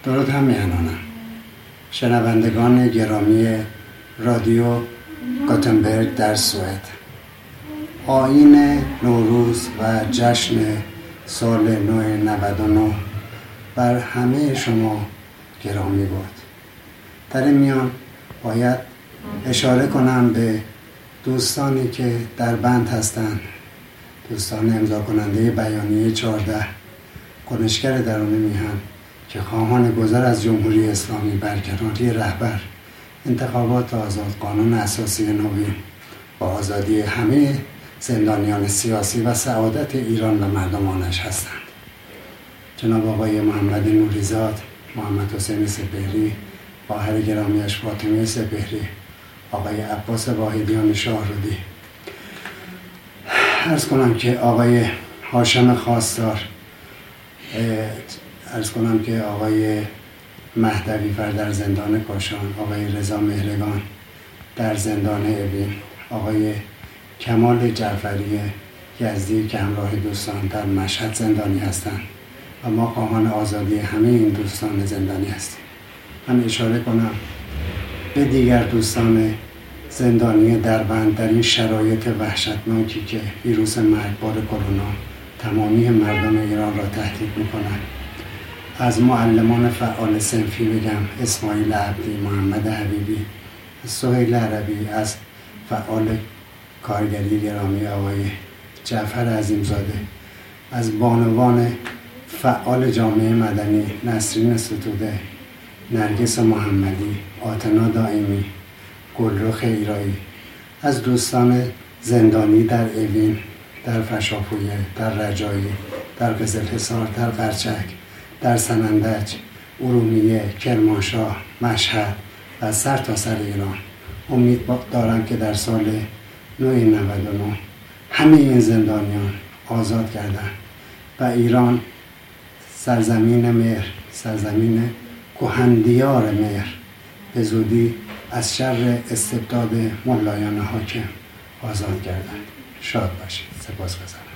درود هم میانانم شنوندگان گرامی رادیو گاتنبرگ در سوئد. آیین نوروز و جشن سال نو 99 بر همه شما گرامی بود. در این میان باید اشاره کنم به دوستانی که در بند هستند، دوستان امضا کننده بیانیه 14 کنشگر درون میهن که خواهان گذر از جمهوری اسلامی، برقراری رهبر، انتخابات آزاد، قانون اساسی نوین با آزادی همه زندانیان سیاسی و سعادت ایران و مردمانش هستند. جناب آقای محمد نوریزاد، محمد حسین سپهری، خواهر گرامیش فاطمه سپهری، آقای عباس واحدیان شاهرودی، عرض کنم که آقای هاشم خواستار، عرض کنم که آقای مهدوی فر در زندان کاشان، آقای رضا مهرگان در زندان اوین، آقای کمال جعفری یزدی که همراه دوستان در مشهد زندانی هستند و ما خواهان آزادی همه این دوستان زندانی هستیم. من اشاره کنم به دیگر دوستان زندانی در بند در این شرایط وحشتناکی که ویروس مرگبار کرونا تمامی مردم ایران را تهدید می‌کند. از معلمان فعال صنفی بگم اسماعیل عبدی، محمد حبیبی، سهیل عربی، از فعال کارگری گرامی آقای جعفر عظیمزاده، از بانوان فعال جامعه مدنی نسرین ستوده، نرگس محمدی، آتنا دائمی، گلرخ ایرایی، از دوستان زندانی در اوین، در فشافویه، در رجایی، در قزلحصار، در قرچک، در سنندج، ارومیه، کرمانشاه، مشهد و سر تا سر ایران. امید دارم که در سال 99 همه این زندانیان آزاد گردند و ایران سرزمین مهر، سرزمین کهندیار مهر به زودی از شر استبداد ملایان حاکم آزاد گردند. شاد باشید. سپاسگزارم.